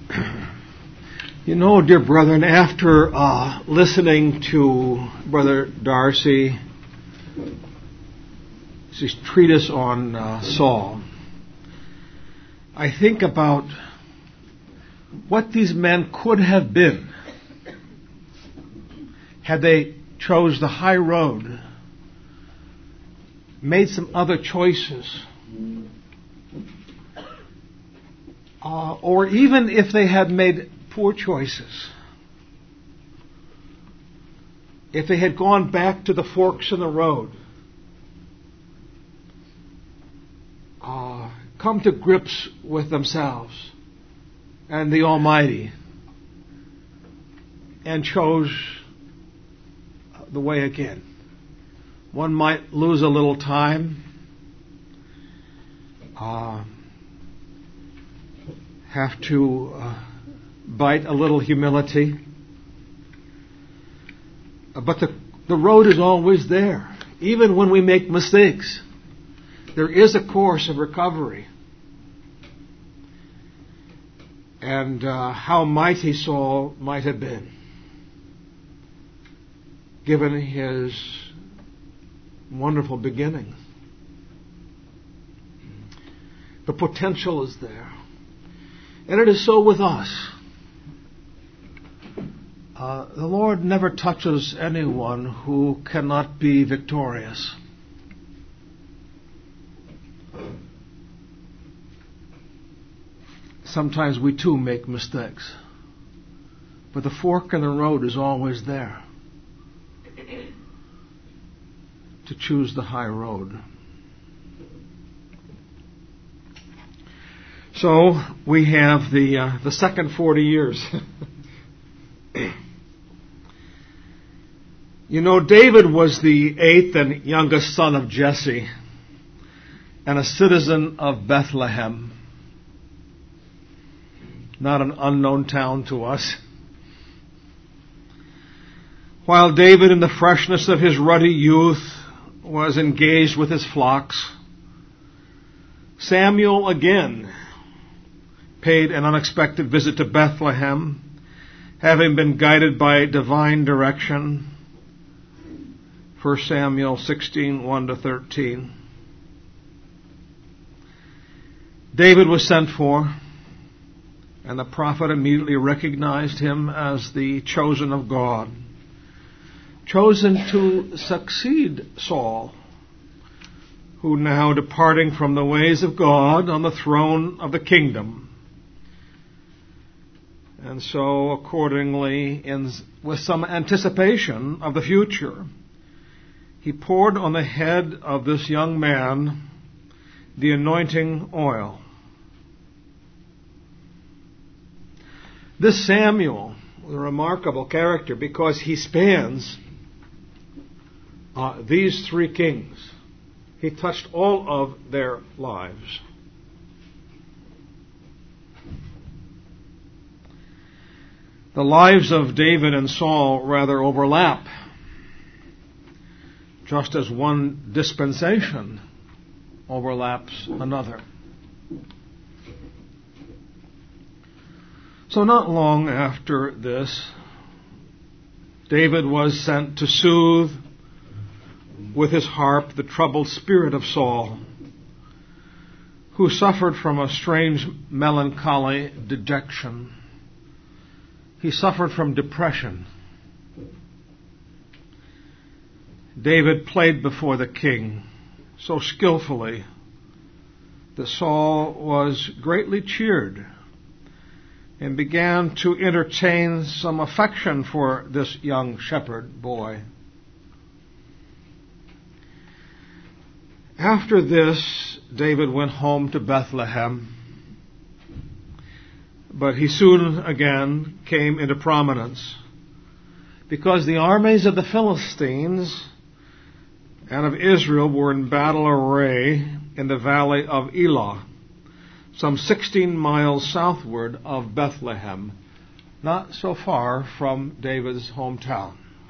You know, dear brethren, after listening to Brother Darcy's treatise on Saul, I think about what these men could have been had they chose the high road, made some other choices, or even if they had made poor choices. If they had gone back to the forks in the road, come to grips with themselves and the Almighty, and chose the way again. One might lose a little time, have to bite a little humility. But the road is always there. Even when we make mistakes, there is a course of recovery. And how mighty Saul might have been, given his wonderful beginning. The potential is there. And it is so with us. The Lord never touches anyone who cannot be victorious. Sometimes we too make mistakes. But the fork in the road is always there to choose the high road. So we have the second 40 years. You know, David was the 8th and youngest son of Jesse and a citizen of Bethlehem. Not an unknown town to us. While David, in the freshness of his ruddy youth, was engaged with his flocks, Samuel again paid an unexpected visit to Bethlehem, having been guided by divine direction. 1 Samuel 16:1-13. David was sent for, and the prophet immediately recognized him as the chosen of God, chosen to succeed Saul, who now, departing from the ways of God on the throne of the kingdom, and so accordingly, with some anticipation of the future, he poured on the head of this young man the anointing oil. This Samuel was a remarkable character because he spans these three kings. He touched all of their lives. The lives of David and Saul rather overlap, just as one dispensation overlaps another. So not long after this, David was sent to soothe with his harp the troubled spirit of Saul, who suffered from a strange melancholy dejection. He suffered from depression. David played before the king so skillfully that Saul was greatly cheered and began to entertain some affection for this young shepherd boy. After this, David went home to Bethlehem, but he soon again came into prominence because the armies of the Philistines and of Israel were in battle array in the valley of Elah, some 16 miles southward of Bethlehem, not so far from David's hometown.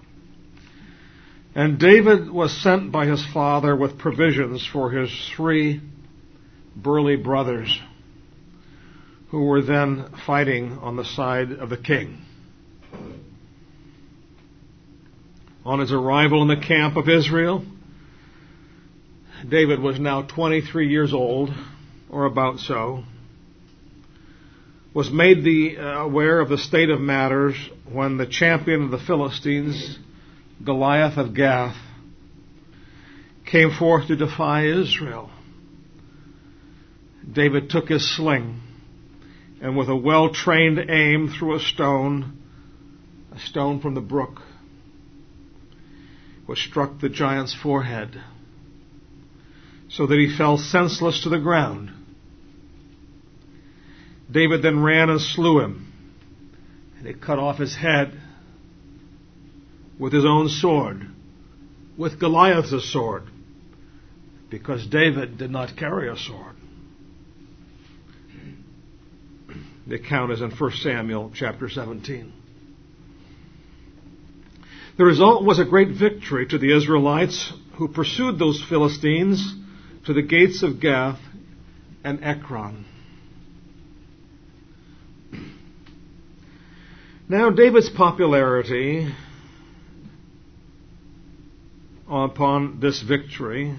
And David was sent by his father with provisions for his 3 burly brothers, who were then fighting on the side of the king. On his arrival in the camp of Israel, David was now 23 years old, or about so, was made aware of the state of matters when the champion of the Philistines, Goliath of Gath, came forth to defy Israel. David took his sling and with a well-trained aim threw a stone from the brook, which struck the giant's forehead, so that he fell senseless to the ground. David then ran and slew him, and he cut off his head with his own sword, with Goliath's sword, because David did not carry a sword. The account is in 1 Samuel chapter 17. The result was a great victory to the Israelites, who pursued those Philistines to the gates of Gath and Ekron. Now David's popularity upon this victory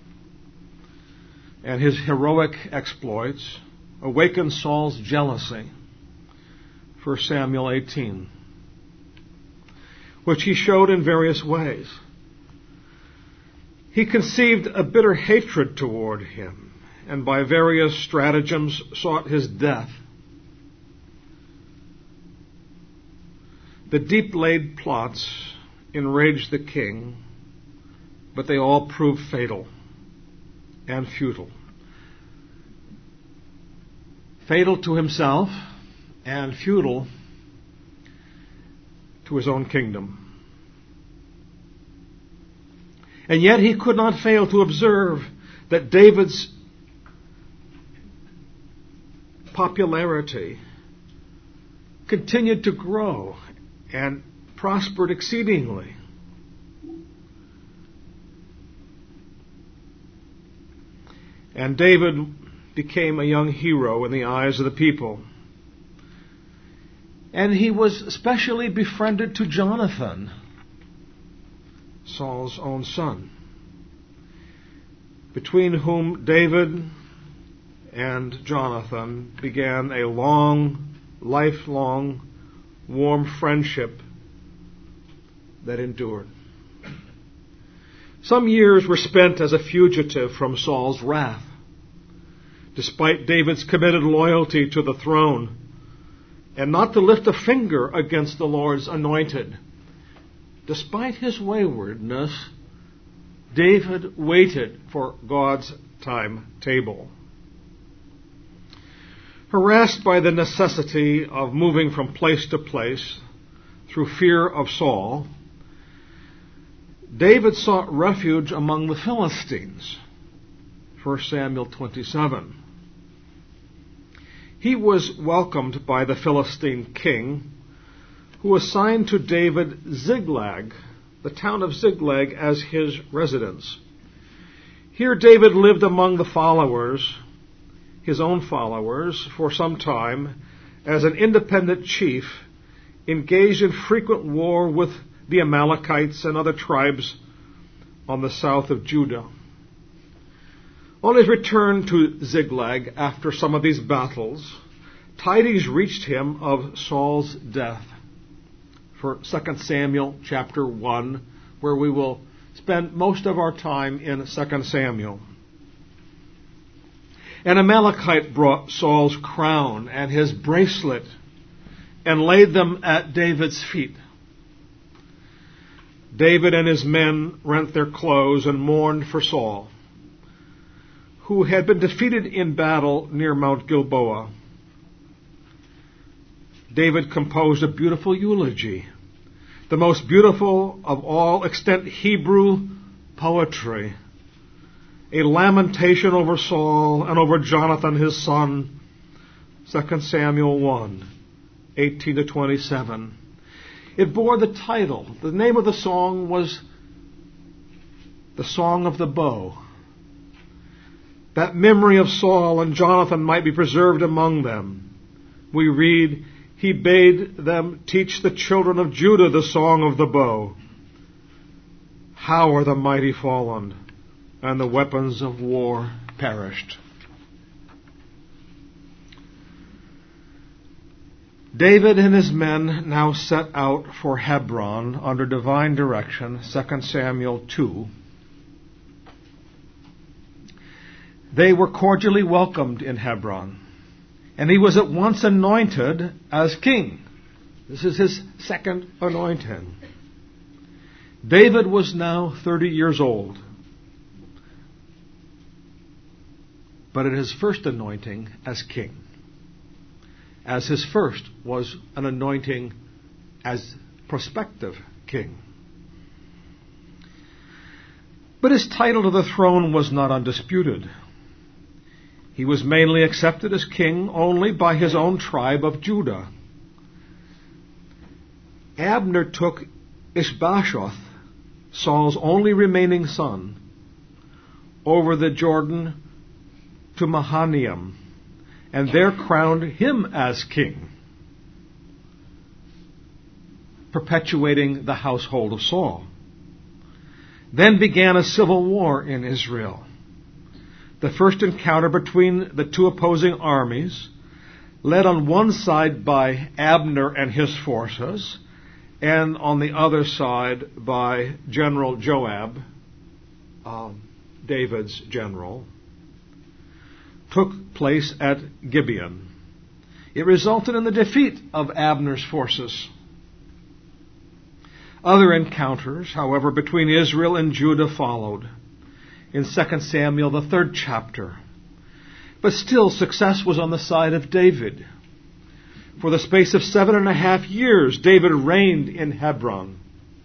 and his heroic exploits awakened Saul's jealousy, 1 Samuel 18, which he showed in various ways. He conceived a bitter hatred toward him, and by various stratagems sought his death. The deep-laid plots enraged the king, but they all proved fatal and futile. Fatal to himself and futile to his own kingdom. And yet he could not fail to observe that David's popularity continued to grow and prospered exceedingly. And David became a young hero in the eyes of the people. And he was especially befriended to Jonathan, Saul's own son, between whom David and Jonathan began a lifelong, warm friendship that endured. Some years were spent as a fugitive from Saul's wrath. Despite David's committed loyalty to the throne, and not to lift a finger against the Lord's anointed, despite his waywardness, David waited for God's timetable. Harassed by the necessity of moving from place to place through fear of Saul, David sought refuge among the Philistines, 1 Samuel 27. He was welcomed by the Philistine king, who assigned to David Ziklag, the town of Ziklag, as his residence. Here David lived among the followers, his own followers, for some time as an independent chief, engaged in frequent war with the Amalekites and other tribes on the south of Judah. On his return to Ziklag after some of these battles, tidings reached him of Saul's death. For 2 Samuel chapter 1, where we will spend most of our time in 2 Samuel. An Amalekite brought Saul's crown and his bracelet and laid them at David's feet. David and his men rent their clothes and mourned for Saul, who had been defeated in battle near Mount Gilboa. David composed a beautiful eulogy, the most beautiful of all extant Hebrew poetry, a lamentation over Saul and over Jonathan his son, 2 Samuel 1, 18-27. It bore the title. The name of the song was The Song of the Bow. That memory of Saul and Jonathan might be preserved among them, we read, he bade them teach the children of Judah the song of the bow. How are the mighty fallen, and the weapons of war perished. David and his men now set out for Hebron under divine direction, 2 Samuel 2. They were cordially welcomed in Hebron, and he was at once anointed as king. This is his second anointing. David was now 30 years old, but at his first anointing as king, as his first was an anointing as prospective king. But his title to the throne was not undisputed. He was mainly accepted as king only by his own tribe of Judah. Abner took Ishbosheth, Saul's only remaining son, over the Jordan to Mahanaim, and there crowned him as king, perpetuating the household of Saul. Then began a civil war in Israel. The first encounter between the two opposing armies, led on one side by Abner and his forces, and on the other side by General Joab, David's general, took place at Gibeon. It resulted in the defeat of Abner's forces. Other encounters, however, between Israel and Judah followed in 2 Samuel, the 3rd chapter. But still, success was on the side of David. For the space of 7.5 years, David reigned in Hebron.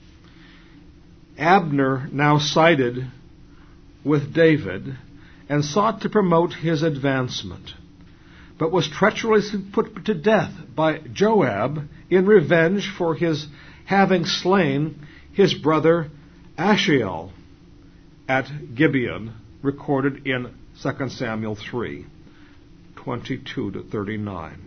Abner now sided with David and sought to promote his advancement, but was treacherously put to death by Joab in revenge for his having slain his brother Asahel at Gibeon, recorded in 2 Samuel 3, 22 to 39.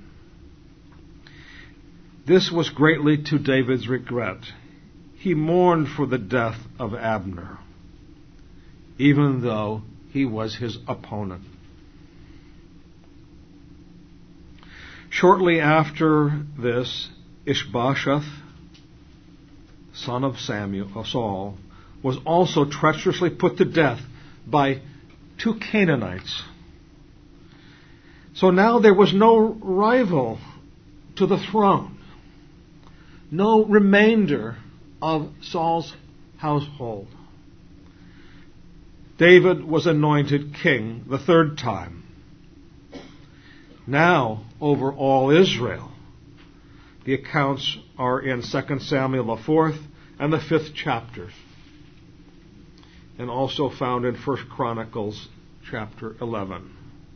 This was greatly to David's regret. He mourned for the death of Abner, even though he was his opponent. Shortly after this, Ishbosheth, son of Saul, was also treacherously put to death by 2 Canaanites. So now there was no rival to the throne, no remainder of Saul's household. David was anointed king the 3rd time, now over all Israel. The accounts are in 2 Samuel the 4th and the 5th chapters, and also found in 1 Chronicles chapter 11.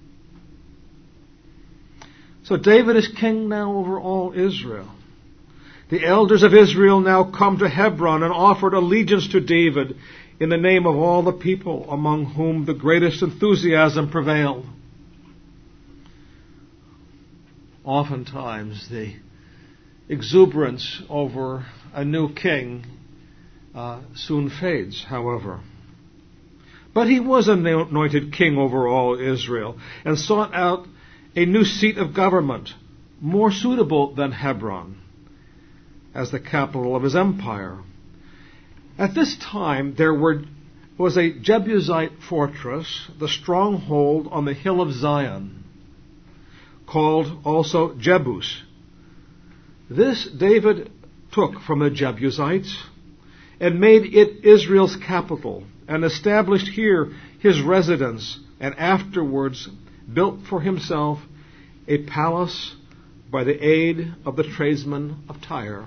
So David is king now over all Israel. The elders of Israel now come to Hebron and offered allegiance to David in the name of all the people, among whom the greatest enthusiasm prevailed. Oftentimes the exuberance over a new king soon fades, however. But he was anointed king over all Israel and sought out a new seat of government, more suitable than Hebron, as the capital of his empire. At this time, there was a Jebusite fortress, the stronghold on the hill of Zion, called also Jebus. This David took from the Jebusites and made it Israel's capital, and established here his residence, and afterwards built for himself a palace by the aid of the tradesmen of Tyre.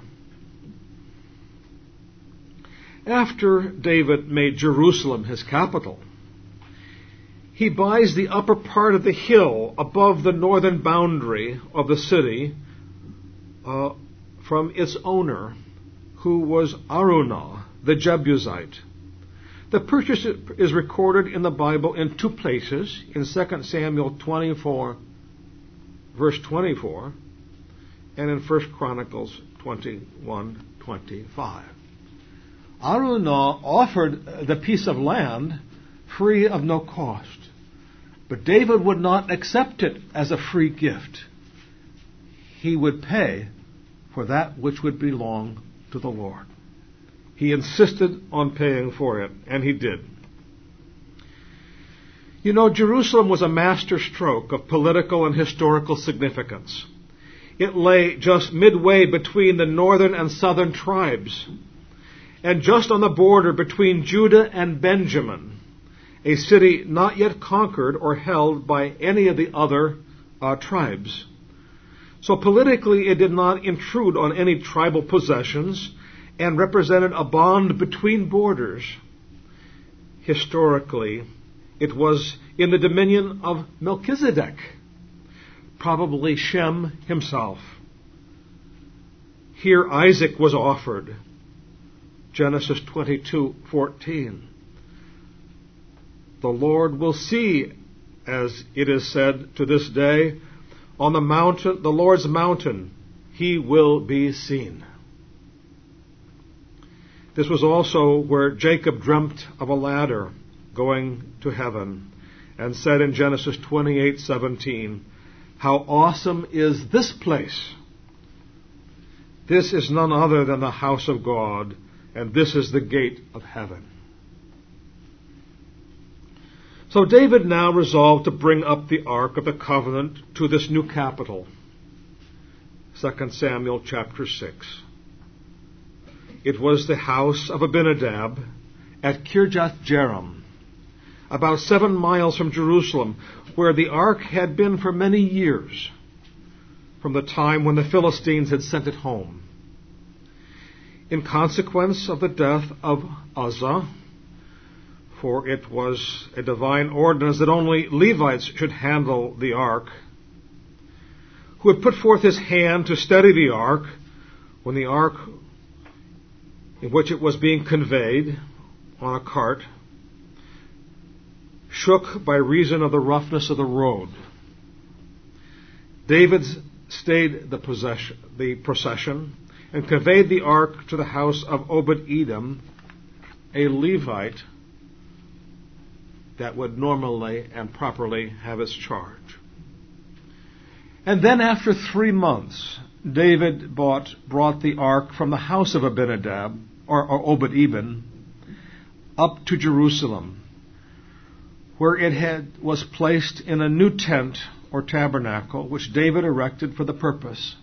After David made Jerusalem his capital, he buys the upper part of the hill above the northern boundary of the city from its owner, who was Araunah, the Jebusite. The purchase is recorded in the Bible in 2 places, in 2 Samuel 24, verse 24, and in 1 Chronicles 21:25. Araunah offered the piece of land free of no cost, but David would not accept it as a free gift. He would pay for that which would belong to the Lord. He insisted on paying for it, and he did. You know, Jerusalem was a masterstroke of political and historical significance. It lay just midway between the northern and southern tribes, and just on the border between Judah and Benjamin, a city not yet conquered or held by any of the other tribes. So politically, it did not intrude on any tribal possessions and represented a bond between borders. Historically, it was in the dominion of Melchizedek, probably Shem himself. Here Isaac was offered, Genesis 22:14. The Lord will see, as it is said to this day, on the mountain, the Lord's mountain, he will be seen. This was also where Jacob dreamt of a ladder going to heaven and said in Genesis 28:17, how awesome is this place! This is none other than the house of God, and this is the gate of heaven. So David now resolved to bring up the Ark of the Covenant to this new capital. 2 Samuel chapter 6. It was the house of Abinadab at Kirjath Jearim, about 7 miles from Jerusalem, where the ark had been for many years, from the time when the Philistines had sent it home. In consequence of the death of Uzzah, for it was a divine ordinance that only Levites should handle the ark, who had put forth his hand to steady the ark when the ark in which it was being conveyed on a cart shook by reason of the roughness of the road. David stayed the procession and conveyed the ark to the house of Obed-Edom, a Levite that would normally and properly have its charge. And then after 3 months, David brought the ark from the house of Abinadab, or Obed-Edom, up to Jerusalem, where it was placed in a new tent or tabernacle, which David erected for the purpose.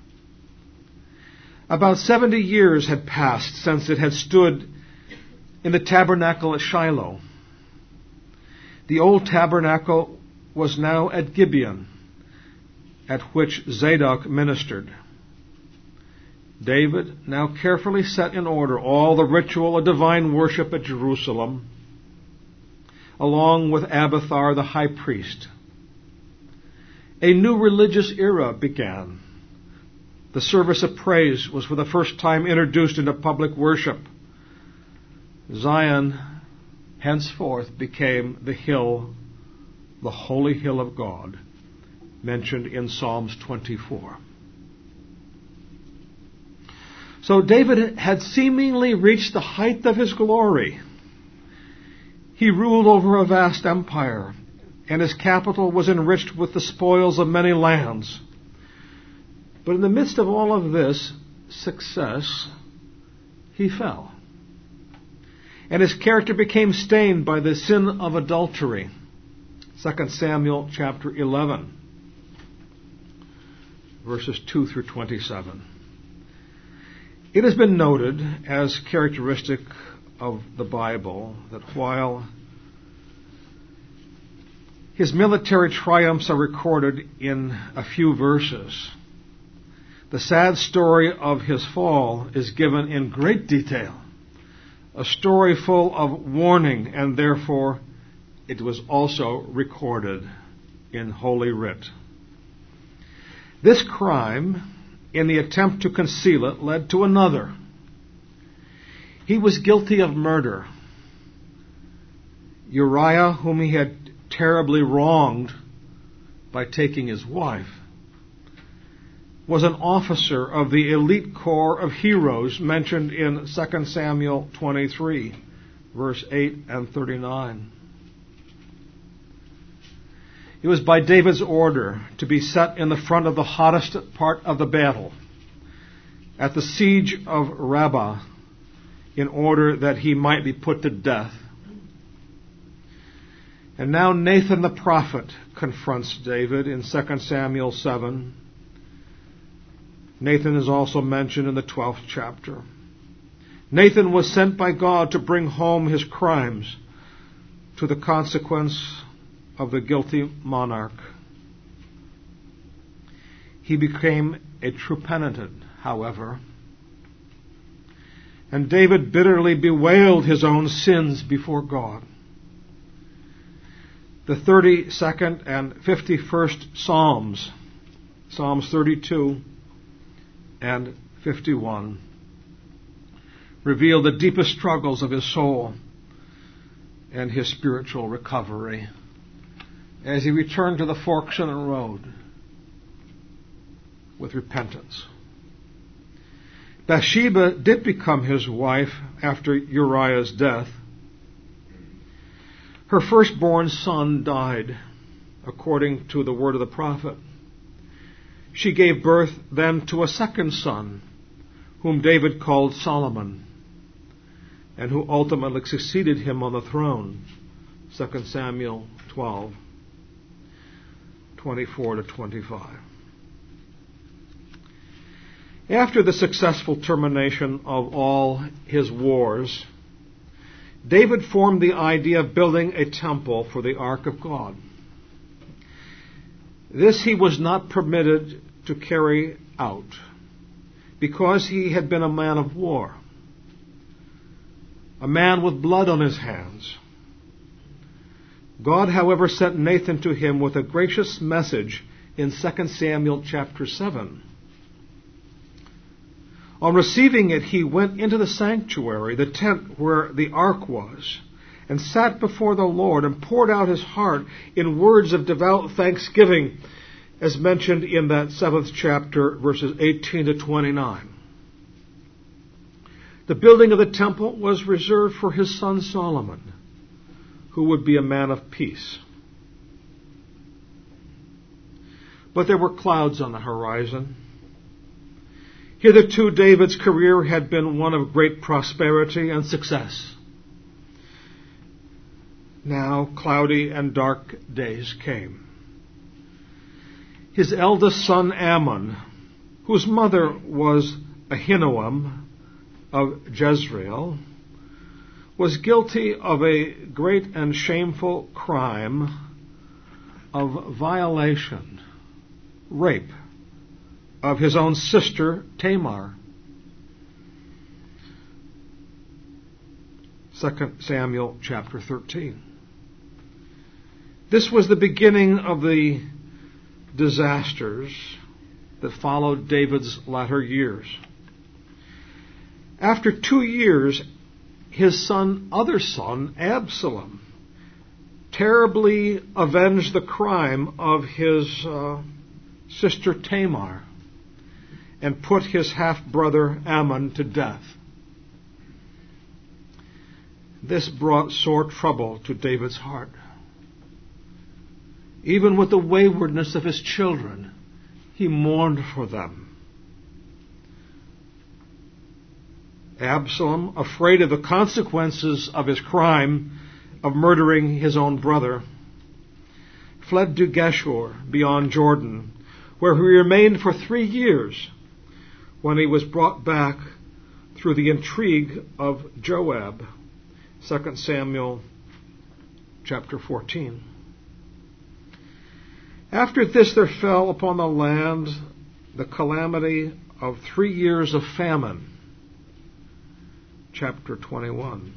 About 70 years had passed since it had stood in the tabernacle at Shiloh. The old tabernacle was now at Gibeon, at which Zadok ministered. David now carefully set in order all the ritual of divine worship at Jerusalem, along with Abiathar the high priest. A new religious era began. The service of praise was for the first time introduced into public worship. Zion henceforth became the hill, the holy hill of God, mentioned in Psalms 24. So David had seemingly reached the height of his glory. He ruled over a vast empire, and his capital was enriched with the spoils of many lands. But in the midst of all of this success, he fell. And his character became stained by the sin of adultery. 2 Samuel chapter 11, verses 2 through 27. It has been noted as characteristic of the Bible that while his military triumphs are recorded in a few verses, the sad story of his fall is given in great detail, a story full of warning, and therefore it was also recorded in Holy Writ. This crime, in the attempt to conceal it, led to another. He was guilty of murder. Uriah, whom he had terribly wronged by taking his wife, was an officer of the elite corps of heroes mentioned in 2 Samuel 23, verse 8 and 39. It was by David's order to be set in the front of the hottest part of the battle, at the siege of Rabbah, in order that he might be put to death. And now Nathan the prophet confronts David in 2 Samuel 7. Nathan is also mentioned in the 12th chapter. Nathan was sent by God to bring home his crimes to the consequence of the guilty monarch. He became a true penitent, however, and David bitterly bewailed his own sins before God. The 32nd and 51st Psalms, Psalms 32 and 51, reveal the deepest struggles of his soul and his spiritual recovery as he returned to the forks in the road with repentance. Bathsheba did become his wife after Uriah's death. Her firstborn son died, according to the word of the prophet. She gave birth then to a second son, whom David called Solomon, and who ultimately succeeded him on the throne. 2 Samuel 12, 24 to 25. After the successful termination of all his wars, David formed the idea of building a temple for the Ark of God. This he was not permitted to carry out because he had been a man of war, a man with blood on his hands. God, however, sent Nathan to him with a gracious message in 2 Samuel chapter 7. On receiving it, he went into the sanctuary, the tent where the ark was, and sat before the Lord and poured out his heart in words of devout thanksgiving, as mentioned in that 7th chapter, verses 18 to 29. The building of the temple was reserved for his son Solomon, who would be a man of peace. But there were clouds on the horizon. Hitherto, David's career had been one of great prosperity and success. Now, cloudy and dark days came. His eldest son, Amnon, whose mother was Ahinoam of Jezreel, was guilty of a great and shameful crime of violation, rape, of his own sister Tamar. 2 Samuel chapter 13. This was the beginning of the disasters that followed David's latter years. After 2 years, his other son, Absalom, terribly avenged the crime of his sister Tamar and put his half-brother Ammon to death. This brought sore trouble to David's heart. Even with the waywardness of his children, he mourned for them. Absalom, afraid of the consequences of his crime of murdering his own brother, fled to Geshur beyond Jordan, where he remained for 3 years, when he was brought back through the intrigue of Joab. 2 Samuel chapter 14. After this there fell upon the land the calamity of 3 years of famine. Chapter 21.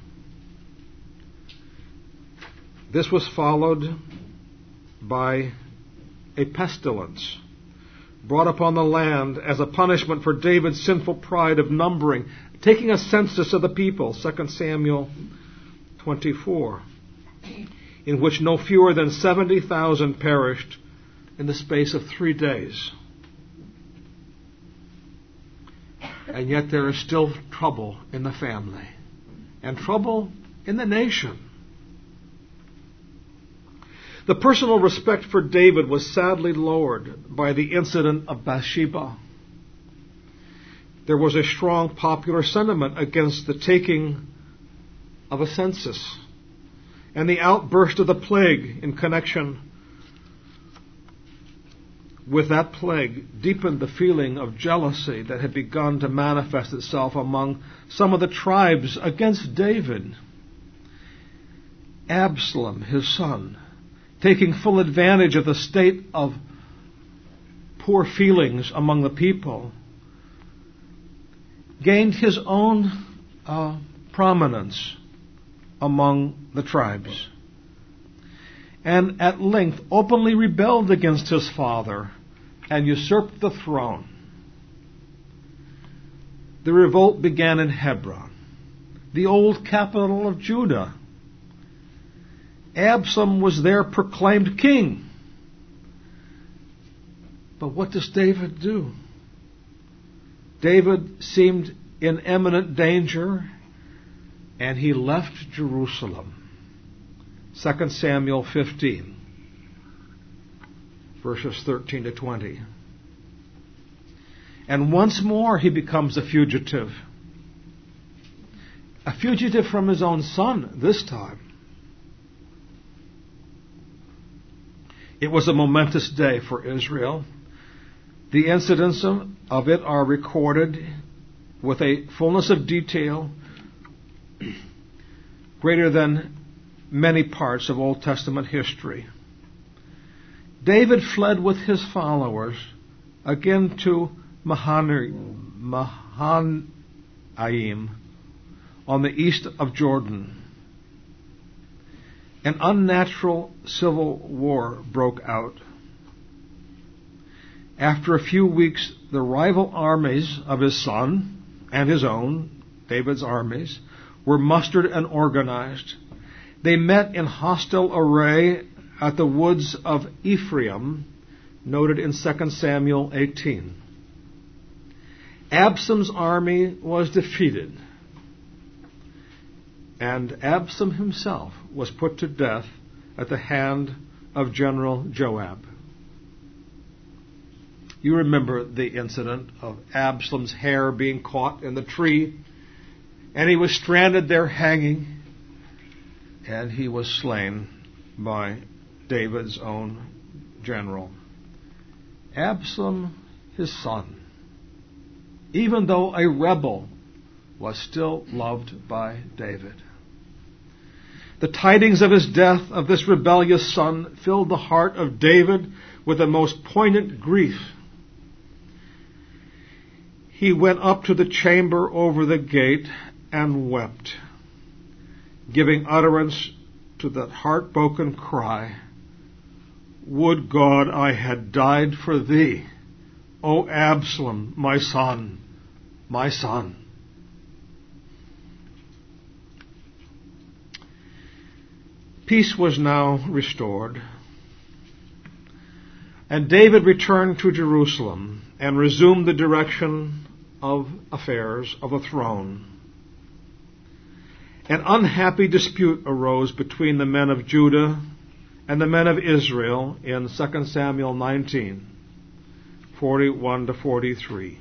This was followed by a pestilence brought upon the land as a punishment for David's sinful pride of numbering, taking a census of the people, 2 Samuel 24, in which no fewer than 70,000 perished in the space of 3 days. And yet there is still trouble in the family and trouble in the nation. The personal respect for David was sadly lowered by the incident of Bathsheba. There was a strong popular sentiment against the taking of a census, and the outburst of the plague in connection with that plague deepened the feeling of jealousy that had begun to manifest itself among some of the tribes against David. Absalom, his son, taking full advantage of the state of poor feelings among the people, gained his own prominence among the tribes, and at length openly rebelled against his father and usurped the throne. The revolt began in Hebron, the old capital of Judah. Absalom was there proclaimed king. But what does David do? David seemed in imminent danger, and he left Jerusalem. 2 Samuel 15, verses 13 to 20. And once more he becomes a fugitive. A fugitive from his own son this time. It was a momentous day for Israel. The incidents of it are recorded with a fullness of detail greater than many parts of Old Testament history. David fled with his followers again to Mahanaim on the east of Jordan. An unnatural civil war broke out. After a few weeks, the rival armies of his son and his own, David's armies, were mustered and organized. They met in hostile array at the woods of Ephraim, noted in 2 Samuel 18. Absalom's army was defeated, and Absalom himself was put to death at the hand of General Joab. You remember the incident of Absalom's hair being caught in the tree, and he was stranded there hanging, and he was slain by David's own general. Absalom, his son, even though a rebel, was still loved by David. The tidings of his death of this rebellious son filled the heart of David with the most poignant grief. He went up to the chamber over the gate and wept, giving utterance to that heartbroken cry, "Would God I had died for thee, O Absalom, my son, my son." Peace was now restored, and David returned to Jerusalem and resumed the direction of affairs of the throne. An unhappy dispute arose between the men of Judah and the men of Israel in 2 Samuel 19, 41 to 43.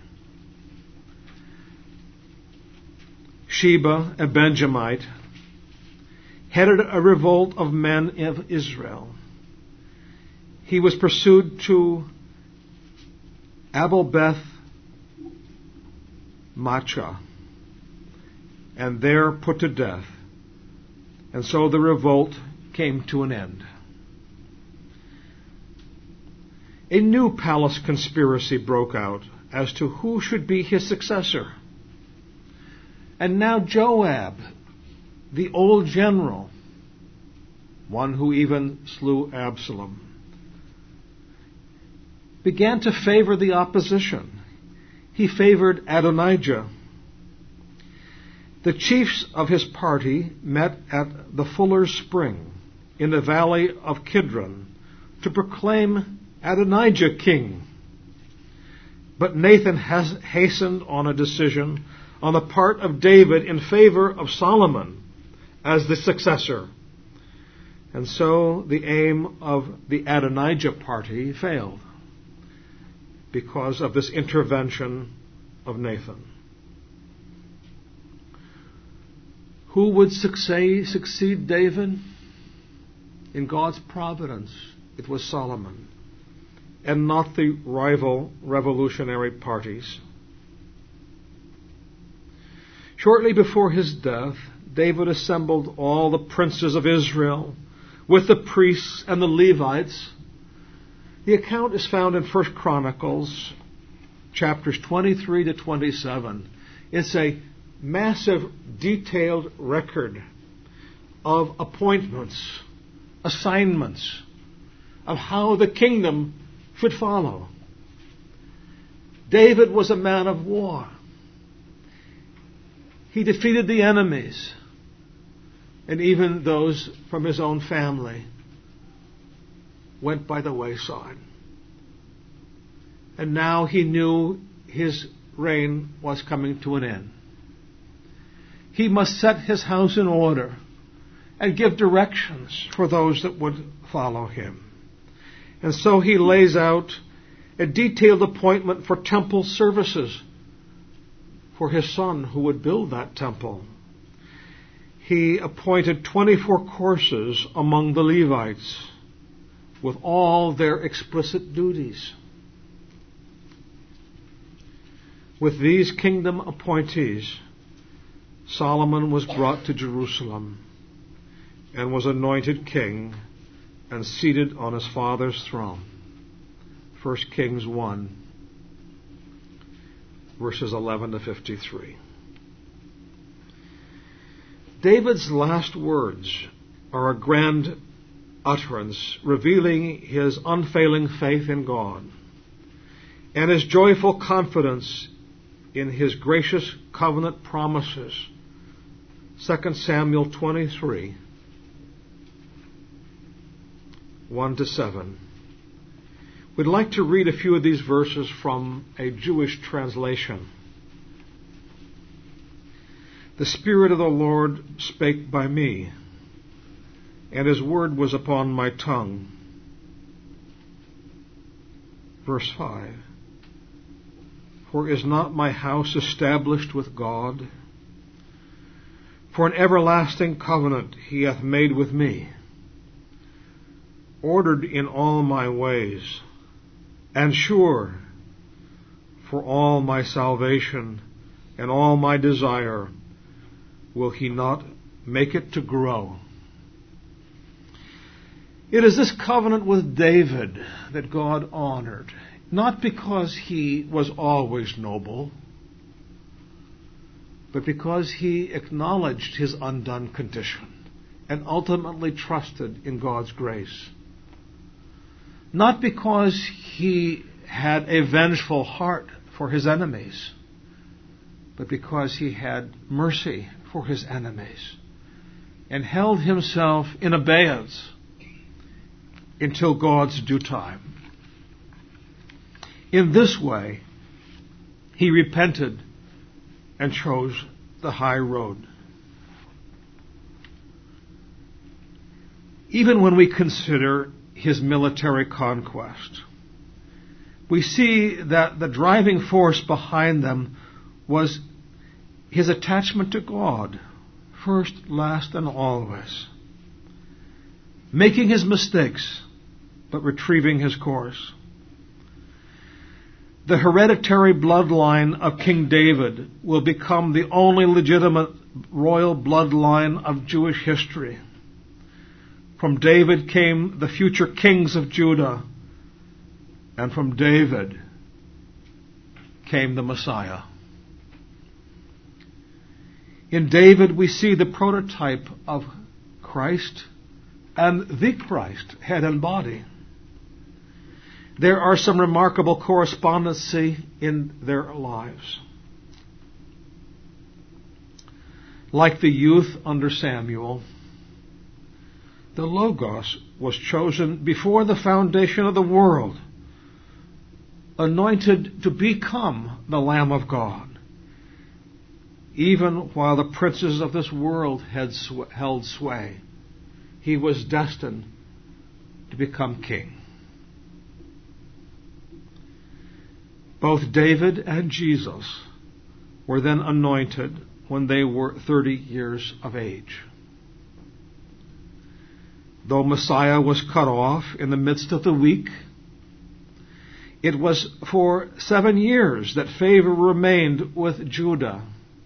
Sheba, a Benjamite, headed a revolt of men of Israel. He was pursued to Abel-Beth Maachah, and there put to death. And so the revolt came to an end. A new palace conspiracy broke out as to who should be his successor. And now Joab, the old general, one who even slew Absalom, began to favor the opposition. He favored Adonijah. The chiefs of his party met at the Fuller's Spring in the valley of Kidron to proclaim Adonijah king. But Nathan has hastened on a decision on the part of David in favor of Solomon as the successor. And so the aim of the Adonijah party failed because of this intervention of Nathan. Who would succeed David? In God's providence, it was Solomon, and not the rival revolutionary parties. Shortly before his death, David assembled all the princes of Israel with the priests and the Levites. The account is found in 1 Chronicles, chapters 23 to 27. It's a massive, detailed record of appointments, assignments, of how the kingdom should follow. David was a man of war. He defeated the enemies, and even those from his own family went by the wayside. And now he knew his reign was coming to an end. He must set his house in order and give directions for those that would follow him. And so he lays out a detailed appointment for temple services for his son who would build that temple. He appointed 24 courses among the Levites with all their explicit duties. With these kingdom appointees, Solomon was brought to Jerusalem and was anointed king and seated on his father's throne. 1 Kings 1, verses 11 to 53. David's last words are a grand utterance revealing his unfailing faith in God and his joyful confidence in his gracious covenant promises. 2 Samuel 23, 1 to 7. We'd like to read a few of these verses from a Jewish translation. The Spirit of the Lord spake by me, and his word was upon my tongue. Verse 5. For is not my house established with God? For an everlasting covenant he hath made with me, ordered in all my ways, and sure for all my salvation and all my desire will he not make it to grow. It is this covenant with David that God honored, not because he was always noble, but because he acknowledged his undone condition and ultimately trusted in God's grace. Not because he had a vengeful heart for his enemies, but because he had mercy for his enemies and held himself in abeyance until God's due time. In this way, he repented and chose the high road. Even when we consider his military conquest, we see that the driving force behind them was his attachment to God, first, last, and always. Making his mistakes, but retrieving his course. The hereditary bloodline of King David will become the only legitimate royal bloodline of Jewish history. From David came the future kings of Judah, and from David came the Messiah. In David we see the prototype of Christ and the Christ, head and body. There are some remarkable correspondency in their lives. Like the youth under Samuel, the Logos was chosen before the foundation of the world anointed to become the Lamb of God, even while the princes of this world held sway. He was destined to become king. Both David and Jesus were then anointed when they were 30 years of age. Though Messiah was cut off in the midst of the week, it was for 7 years that favor remained with Judah,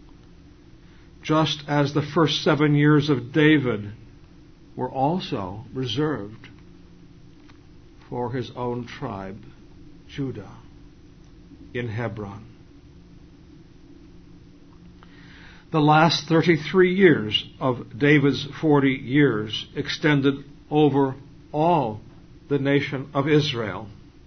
just as the first 7 years of David were also reserved for his own tribe, Judah, in Hebron. The last 33 years of David's 40 years extended over all the nation of Israel.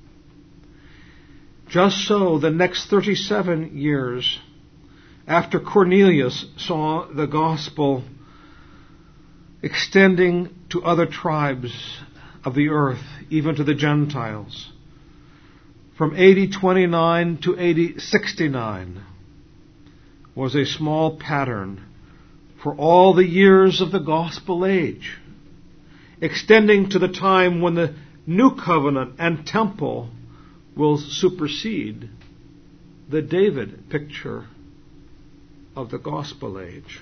Just so, the next 37 years after Cornelius saw the gospel extending to other tribes of the earth, even to the Gentiles, from AD 29 to AD 69, was a small pattern for all the years of the gospel age, extending to the time when the new covenant and temple will supersede the David picture of the gospel age.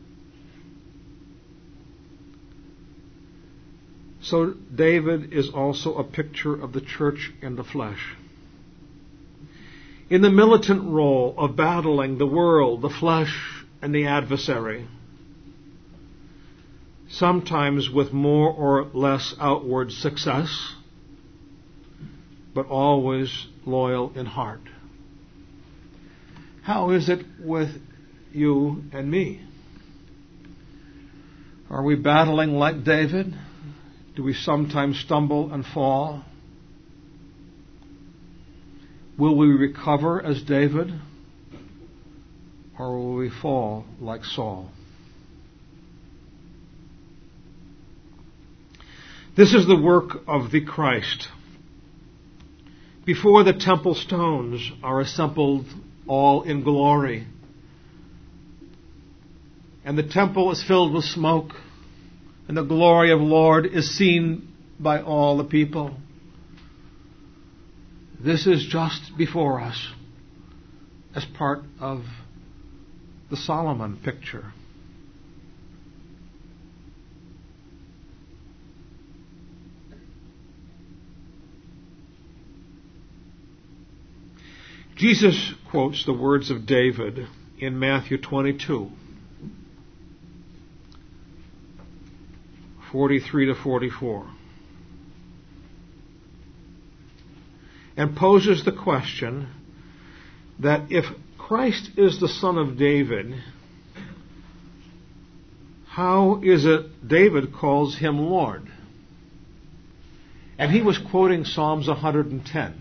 So David is also a picture of the church in the flesh. In the militant role of battling the world, the flesh, and the adversary, sometimes with more or less outward success, but always loyal in heart. How is it with you and me? Are we battling like David? Do we sometimes stumble and fall? Will we recover as David, or will we fall like Saul? This is the work of the Christ. Before the temple stones are assembled all in glory, and the temple is filled with smoke, and the glory of the Lord is seen by all the people. This is just before us as part of the Solomon picture. Jesus quotes the words of David in Matthew 22, 43 to 44, and poses the question that if Christ is the son of David, how is it David calls him Lord? And he was quoting Psalms 110.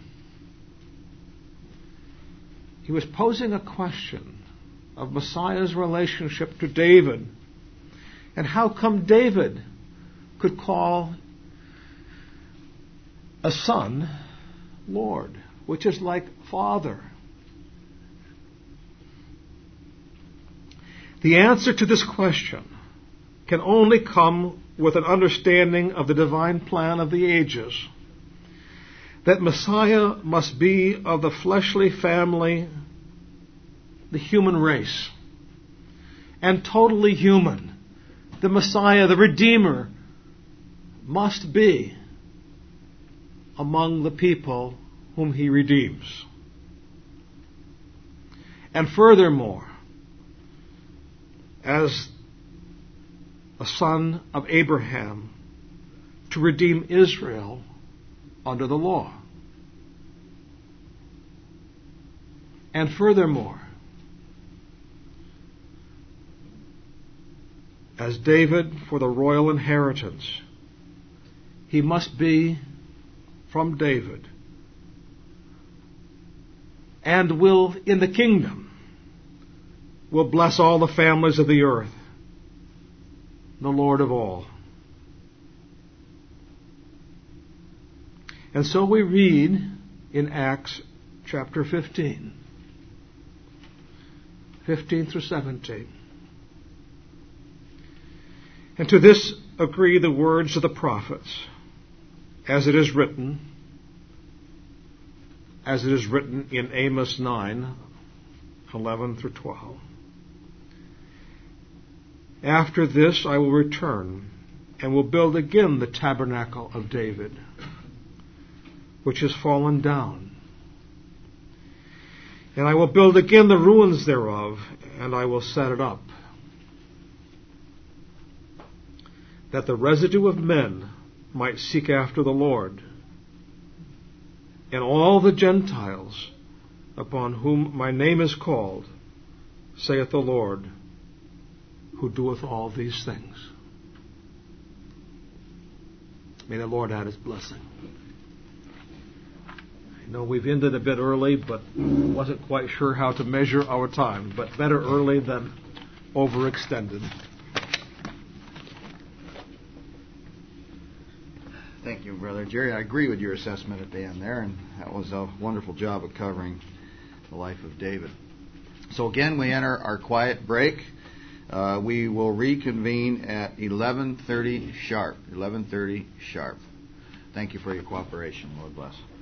He was posing a question of Messiah's relationship to David, and how come David could call a son Lord, which is like Father. The answer to this question can only come with an understanding of the divine plan of the ages, that Messiah must be of the fleshly family, the human race, and totally human. The Messiah, the Redeemer, must be among the people whom he redeems. And furthermore, as a son of Abraham, to redeem Israel under the law. And furthermore, as David for the royal inheritance, he must be from David, and will, in the kingdom, will bless all the families of the earth, the Lord of all. And so we read in Acts chapter 15. 15 through 17. And to this agree the words of the prophets, as it is written in Amos 9, 11 through 12. After this I will return and will build again the tabernacle of David, which has fallen down. And I will build again the ruins thereof, and I will set it up, that the residue of men might seek after the Lord, and all the Gentiles upon whom my name is called, saith the Lord, who doeth all these things. May the Lord add his blessing. I know we've ended a bit early, but wasn't quite sure how to measure our time, but better early than overextended. Thank you, Brother Jerry. I agree with your assessment at the end there, and that was a wonderful job of covering the life of David. So again, we enter our quiet break. We will reconvene at 11:30 sharp. 11:30 sharp. Thank you for your cooperation. Lord bless.